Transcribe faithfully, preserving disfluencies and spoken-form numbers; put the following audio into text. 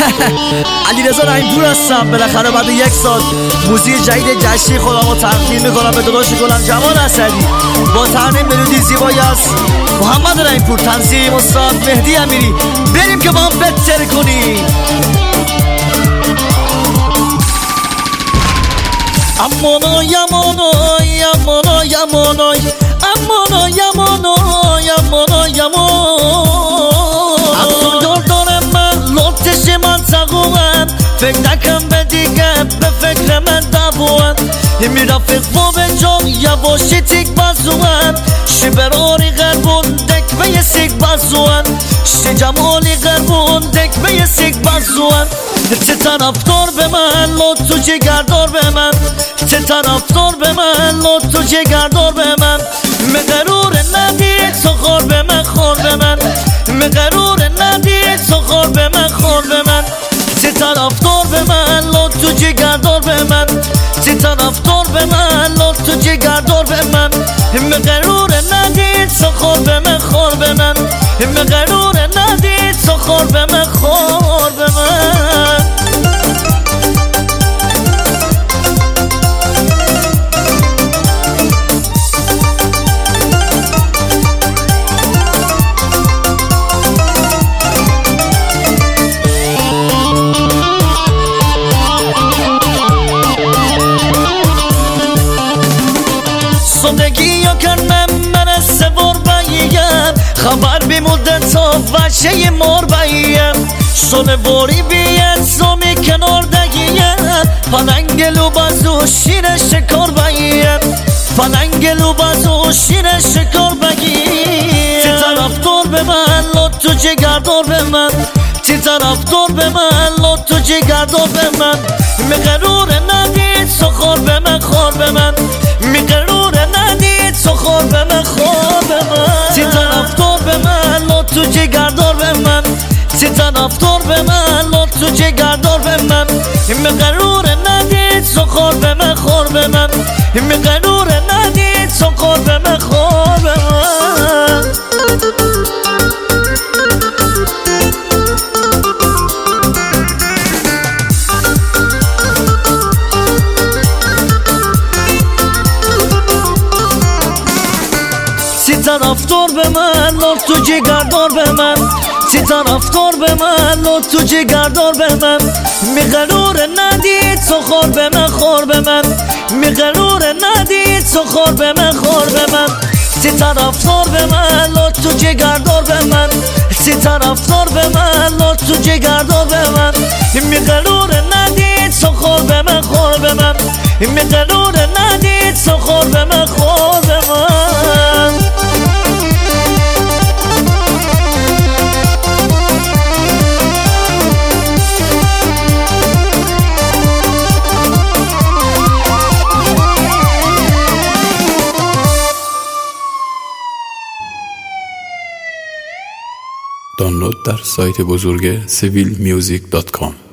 علیرضا رحیم‌پور هستم. بالاخره بعد یک سال موزیک جدید جشنی خودمو تقدیم میکنم به داداش گلم جمال اسدی با ترانه ملودی زیبایی از محمد رحیم‌پور، تنظیم استاد مهدی امیری. بریم که با هم بتر کنیم. امانای امانای امانای امانای امانای امانای امانای امانای دارم من لطش من تقوان فکر نکن به دیگه به فکر من دبوان میرفق و به جان یواشی تیک بزوان شبراری غربون دک به یه سیک بزوان ش جمالی غربون دک به یه سیک بزوان چه طرفدار به من لطو جگردار به من چه طرفدار به من لطو جگردار به من مقرور ندید تو خور به من خور به من مقرور ندید تو خور به من خور به من چه طرفدار به من لطو جگردار به من چه طرفدار به من لطو جگردار به من مقرور ندید تو خور به من خور به من مقرور ندید تو خور به من خور به من زندگی یا کنم من سوار باییم خبر بی مدت ها وشه مار باییم سال باری بیت زمی کنار دگیم پلنگلو بازو شیر شکار باییم پلنگلو بازو شیر شکار بگیم چه طرفدار به من لطو جگردار به من چه طرفدار به من لطو جگردار به من مقرور ندید سخور به من خور به من مقرور ندید سخور به من خور به من چه طرفدار به من لطو جگردار به من چه طرفدار به من لطو جگردار به من مقرور ندید سخور به من خور به من مقرور ندید سخور به من خور به من چه طرفدار به من لطو جگردار به من چه طرفدار به من لطو جگردار به من مقرور ندید سخور به من خور به من مقرور ندید سخور به من خور به من چه طرفدار به من لطو جگردار به من چه طرفدار به من لطو جگردار به من مقرور ندید سخور به من خور به من مقرور ندید سخور به من خور به من دانلود در سایت بزرگ سویل میوزیک دات کام.